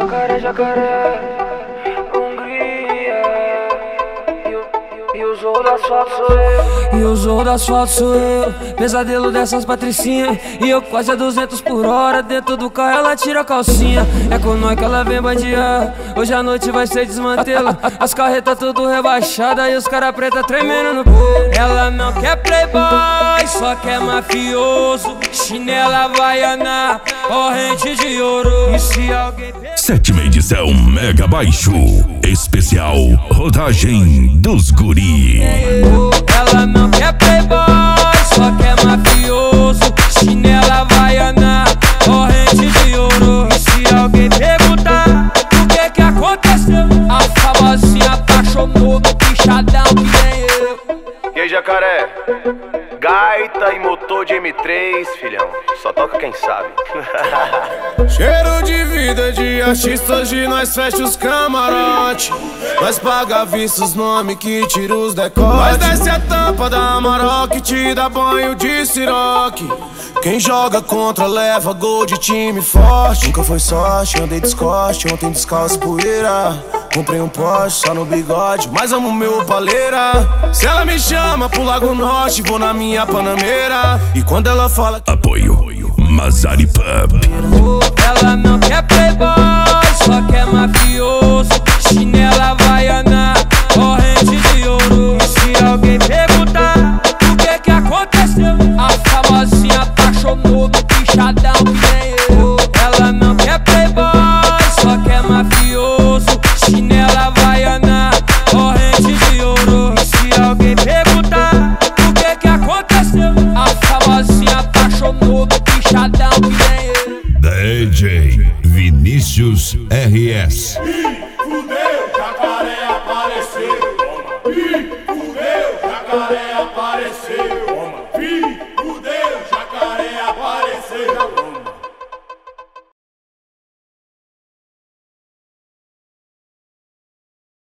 Jacaré, jacaré, Hungria. E o zorro do asfalto sou eu. E o zorro do asfalto sou eu. Pesadelo dessas patricinhas. E eu quase a 200 por hora. Dentro do carro ela tira a calcinha. É com nós que ela vem bandear. Hoje a noite vai ser desmantelo. As carretas tudo rebaixadas. E os cara preta tremendo no peito. Ela não quer playboy, só quer mafioso. Chinela havaiana, corrente de ouro. E se alguém... Sétima edição Mega Baixo. Especial Rodagem dos Guri. Ela não quer playboy, só quer mafioso. Chinela havaiana, corrente de ouro. E se alguém perguntar o que aconteceu, a famosinha apaixonou no pichadão que nem eu. E aí, jacaré? Gaita e motor de M3, filhão. Só toca quem sabe. Cheiro de vida de artista, hoje nós fecha os camarote. Nós paga vista os nomes que tira os decotes. Nós desce a tampa da Amarok que te dá banho de siroque. Quem joga contra leva gol de time forte. Nunca foi sorte, andei descoste, ontem descalço poeira. Comprei um Porsche só no bigode, mas amo meu paleira. Se ela me chama pro Lago Norte, vou na minha Panameira. E quando ela fala que... Apoio Mazari Pub. Ela não quer playboy, só quer mafioso. Chinela havaiana, corrente de ouro. E se alguém perguntar o que aconteceu, a famosinha apaixonou no pichadão que nem eu. Ela não quer playboy, só quer mafioso. Chinela havaiana, corrente de ouro. E se alguém perguntar o que aconteceu, a famosinha apaixonou no pichadão que nem eu. DJ Vinícius RS. Fudeu!